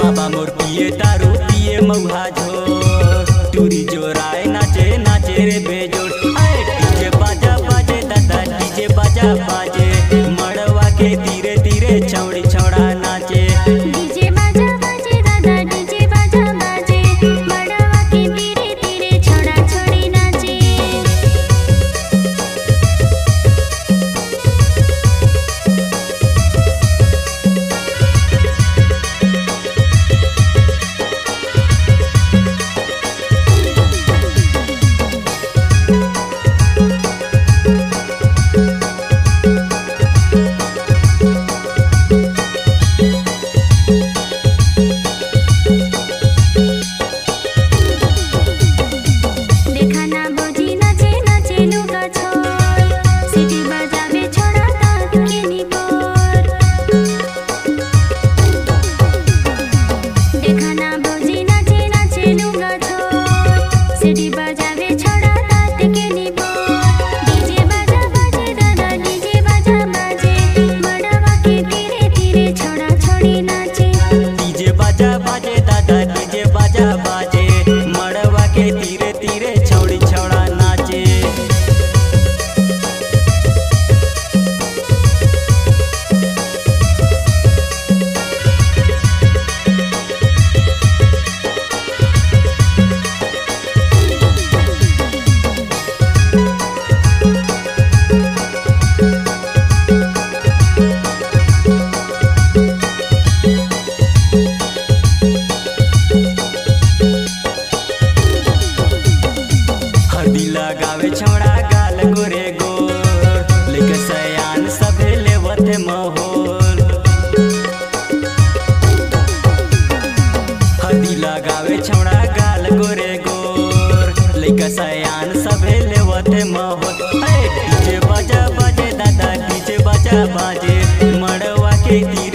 बाबा मोर पिए दारू पिए मऊहा झोर टूरी जोराए नाचे नाचे रे बेजोड़ डीजे बाजा बाजे दादा डीजे बाजा बाजे मड़वा के धीरे धीरे छौड़ी छौड़ा नाचे डीजे बाजा बाजे दादा डीजे बाजा बाजे मड़वा के धीरे धीरे छौड़ा छौड़ी नाचे। डीजे बाजा बाजे दादा डीजे बाजा बाजे मड़वा के धीरे धीरे छौड़ी छौड़ा नाचे। हल्दी लगावे छौड़ा गाल गोरे गोर लेके सयान सभे लेवत महोर। हल्दी लगावे छौड़ा गाल गोरे गोर लेके सयान सभे लेवत महोर डीजे बाजा बाजे दादा डीजे बाजा बाजे मड़वा के